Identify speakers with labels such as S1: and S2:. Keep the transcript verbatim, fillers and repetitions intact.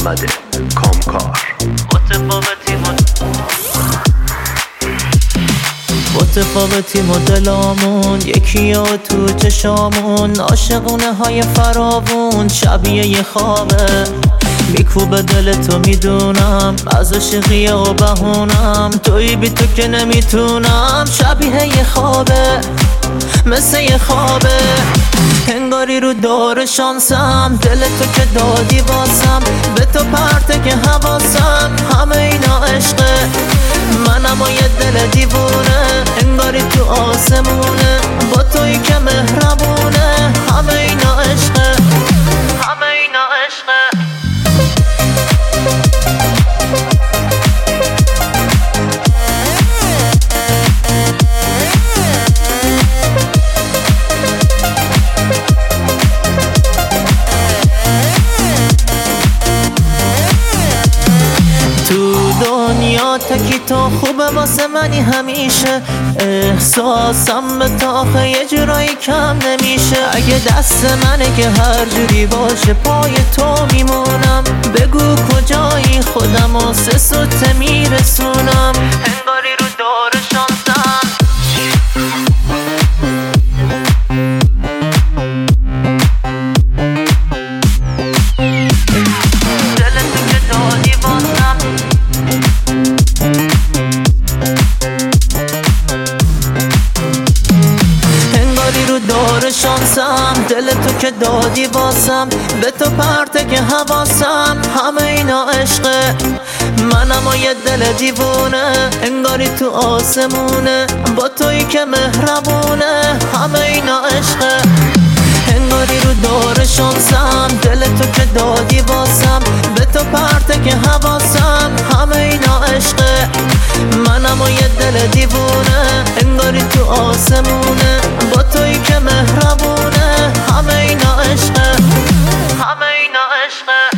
S1: محمد کامکار.
S2: متفاوتی مدلامون یکی و تو چشامون، عاشقونه های فراوون شبیه یه خوابه، میکوبه دل تو میدونم، از عاشقی و بهونم، توی بی تو که نمیتونم، شبیه یه خوابه مثل یه خوابه، انگاری رو دور شانسم، دل تو که دادی واسم، به تو پرته که حواسم، همه اینا عشقه، منم و یه دل دیوونه، انگاری تو آسمونه، با توی که مهربونه، همه اینا عشقه، همه اینا عشقه. دنیا تکی تو خوبه واسه منی همیشه، احساسم به تاخه یه جورایی کم نمیشه، اگه دست منه که هر جوری باشه پای تو میمونم، بگو کجایی خودم و سه سوته میرسونم، انگاری رو دور شانسم. دور شانسم، دل تو که دادی واسم، به تو پرته که حواسم، همه اینا عشقه، منم و یه دل دیوونه، انگاری تو آسمونه، با توی که مهربونه، همه اینا عشقه، انگاری رو دور شانسم، دل تو که دادی واسم، به تو پرته که حواسم، همه اینا عشقه، منم و یه دل دیوونه، انگاری تو آسمونه، با توی که مهربونه، همه اینا عشقه، همه اینا عشقه.